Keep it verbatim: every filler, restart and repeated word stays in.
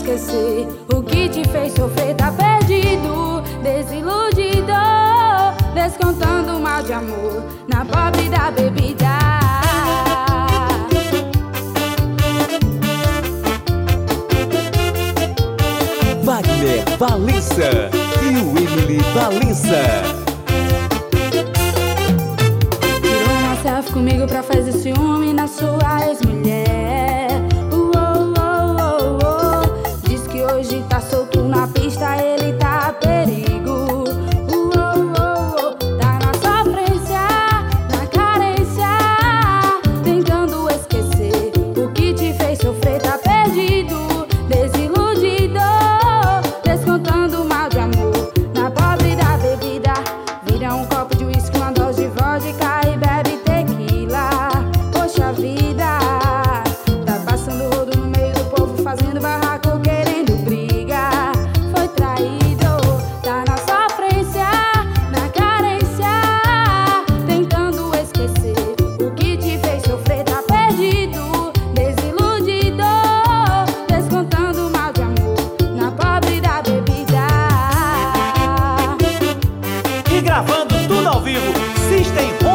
esquecer. O que te fez sofrer tá perdido, desiludido, descontando mal de amor na pobre da bebida. Wagner Valença e o Emily Valença. Tirou uma selfie comigo pra fazer ciúme na sua ex-mulher. Uou, uou, uou, uou. Diz que hoje tá solto na pista, ele tá a perigo. Uou, uou, uou. Tá na sofrência, na carência, tentando esquecer. O que te fez sofrer tá perdido, desiludido, descontando mal de amor na pobre da bebida. Vira um copo de uísque, uma dose de vodka e bebe tequila. Poxa vida, tá passando rodo no meio do povo, fazendo barraco, querendo briga. Foi traído, tá na sofrência, na carência, tentando esquecer. O que te fez sofrer tá perdido, desiludido, descontando mal de amor na pobre da bebida. E gravando tudo ao vivo, System